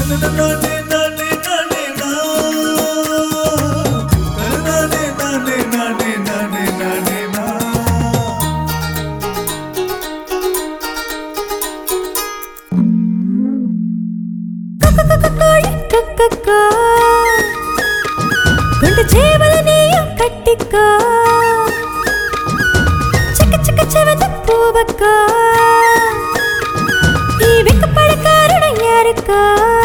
గుండె చేవలనీయు కట్టికో చిక్క చిక్క చెవత పూవకో ఈ வெக்கப்பட காரணம் யாருக்கோ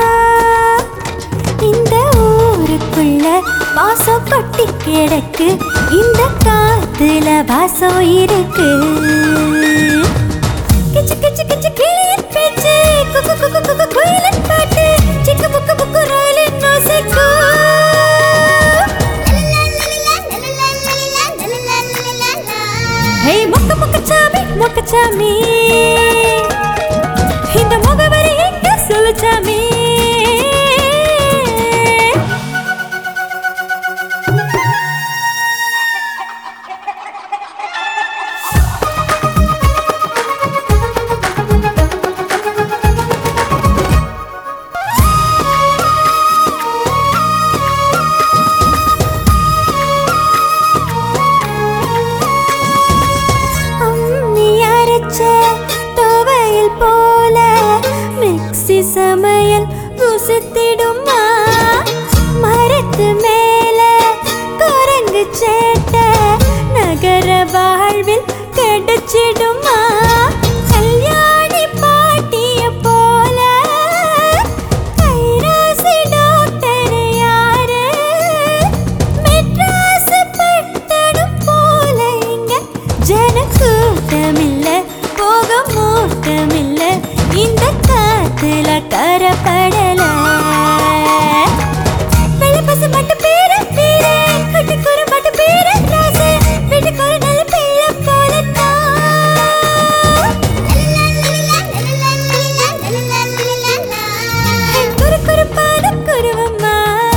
இந்த ஊருக்குள்ள வாசம் கொட்டி கிடக்கு இந்த காத்துல வாசம் இருக்கு கிச்சு கிச்சு கிச்சு கிளியின் பேச்சு குக்கு குக்கு குக்கு குயிலின் பாட்டு சிக்கு புக்கு புக்கு ரயிலின் நோசைக்கோ ஹே முக்கச்சாமி இந்த முகவரி எங்க சொல்லுச்சாமி தோவையில் போல மிக்ஸி சமையல் ருசித்திடுமா மரத்து மேல குரங்கு சேட்ட நகர வாழ்வில் கிடைச்சிடுமா கல்யாணி பாட்டிய போல கைராசி டாக்டர் யாரு மெட்ராஸ் பட்டணம் போல இங்க ஜனக்கூட்டமில்ல போக மூட்டமில்ல இந்த காத்துல கரப்படல வெள்ளப்பசு மட்டும் பேர பேர கட்டுக்குற மட்டும் பேர ராசு வீட்டுக்குற நல்ல பிள்ளை போலத்தான் குறுக்குறுப்பான குருவம்மா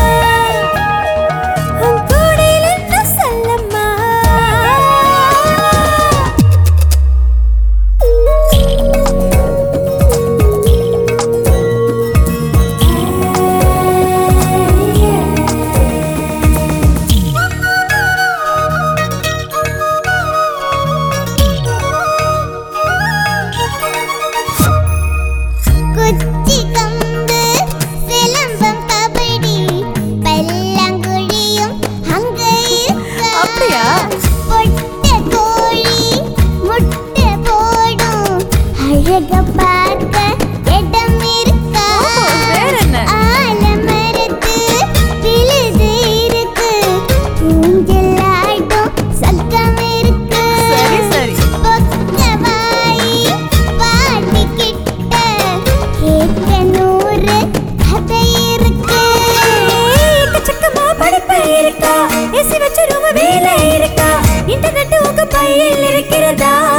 உன் கூடையில நான் சொல்லம்மா இன்டர்நெட் உங்க பையில் இருக்கிறதா